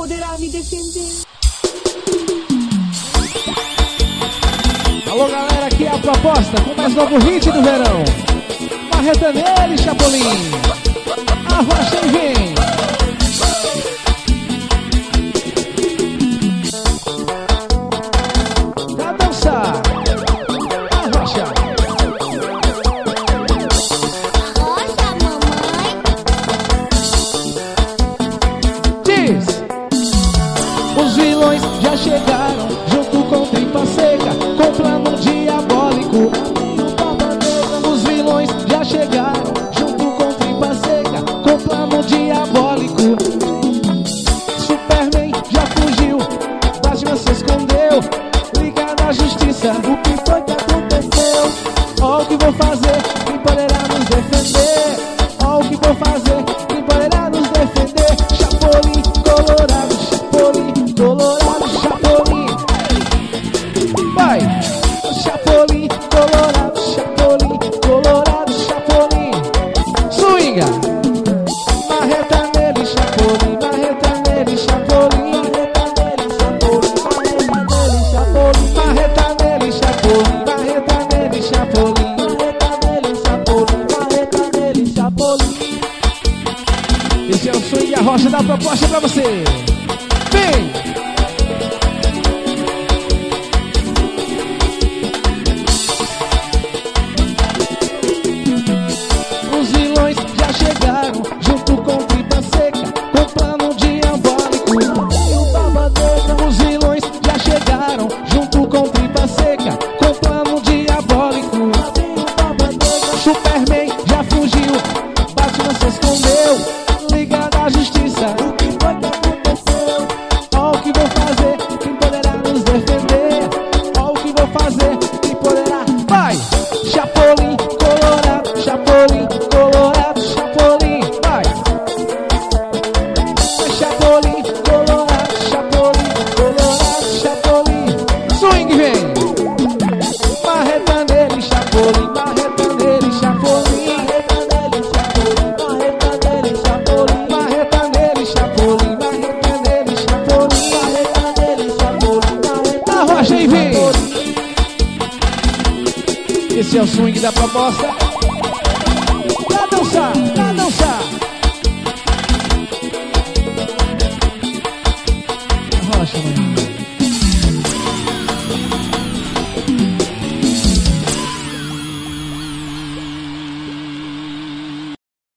poderá me defender. Alô galera, aqui é a proposta com mais novo hit do verão. Marreta nele, Chapolin. Arrocha e vem. Pra dançar. Arrocha. Arrocha, mamãe. Diz. Os vilões já chegaram junto com tripa seca, com plano diabólico. Os vilões já chegaram junto com tripa seca, com plano diabólico. Superman já fugiu, Batman se escondeu, Liga da Justiça. O que foi que aconteceu? Ó o que vou fazer, quem poderá nos defender? Ó o que vou fazer, quem poderá nos defender? Chapolin colorado, Chapolin colorado, Chapolin. Vai! Chapolin colorado, Chapolin colorado, Chapolin. Swinga! Marreta nele, Chapolin, marreta nele, Chapolin. Marreta nele, Chapolin, marreta nele, Chapolin. Esse é o swing, a rocha da proposta pra você. Vem! Os vilões já chegaram junto com tripa seca, com plano diabólico. Os vilões já chegaram junto com tripa seca, com plano diabólico. Superman já fugiu, Batman se escondeu, Liga da Justiça. O que foi que aconteceu? Ó o que vou fazer, quem poderá nos defender? Ó o que vou fazer, quem poderá? Vai! Chapolin colorado, Chapolin colorado, Chapolin. Vai! Chapolin colorado, Chapolin colorado, Chapolin. Swing vem! Marreta nele, Chapolin, marreta nele, Chapolin. Marreta nele, Chapolin, marreta nele, Chapolin. Arrocha e vem! Esse é o swing da proposta.